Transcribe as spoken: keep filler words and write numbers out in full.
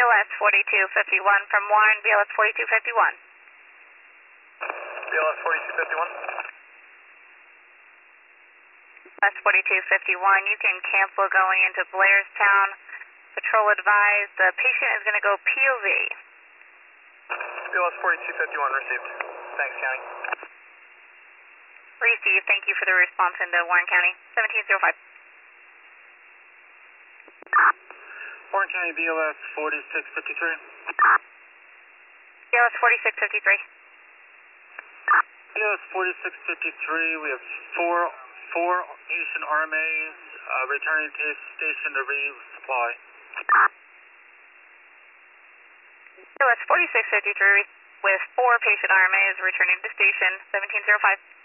L S forty-two fifty-one from Warren, B L S forty-two fifty-one. B L S forty-two fifty-one. S forty-two fifty-one, you can cancel going into Blairstown. Patrol advised the patient is going to go P O V. B L S forty-two fifty-one received. Thanks, County. Received. Thank you for the response into Warren County. seventeen oh five. Warren County B L S forty-six fifty-three. B L S forty-six fifty-three. B L S forty-six fifty-three, we have four, four Haitian R M As uh, returning to station to resupply. B L S forty-six fifty-three with four patient R M As returning to station. seventeen oh five.